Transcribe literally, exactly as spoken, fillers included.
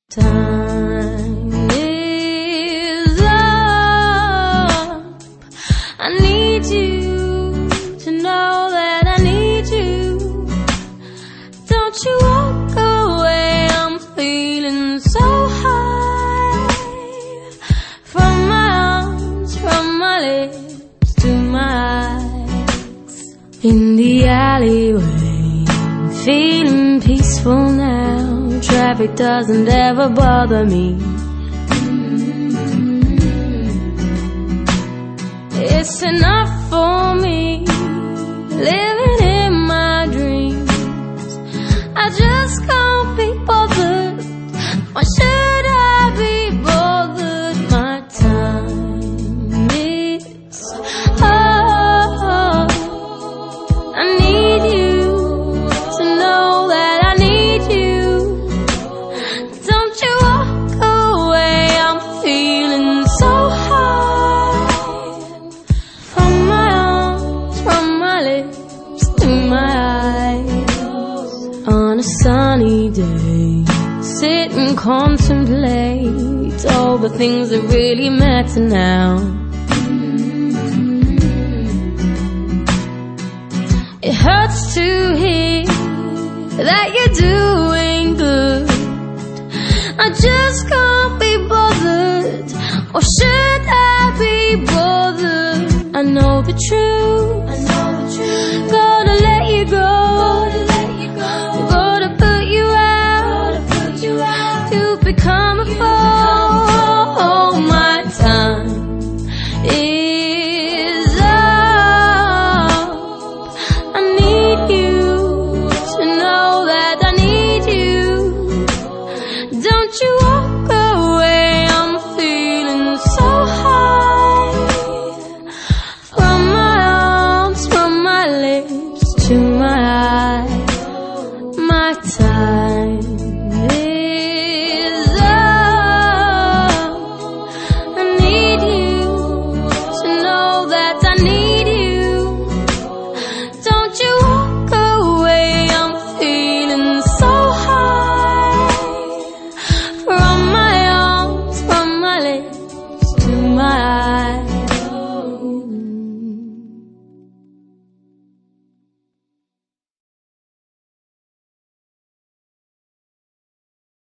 Time is up. I need you to know that I need you. Don't you walk away, I'm feeling so high. From my arms, from my lips to my eyes. In the alleyway, feeling peaceful now. Traffic doesn't ever bother me. It's enough for me, living in my dreams. I just can't be bothered. Why should I be bothered? My time is up. I need you to know that I need you. Don't you walk away, I'm feeling so high. From my arms, from my lips to my eyes. On a sunny day, sit and contemplate all the things that really matter now. It hurts to hear that you're doing good. I just can't be bothered. Or should I be bothered? I know the truth. I know the truth. Gotta let you go. Gotta let you go. Gotta put you out. Gotta put you out. You become a foe. My time is up. I need you to know that I need you. Don't you walk away, I'm feeling so high. From my arms, from my lips to my eyes. My time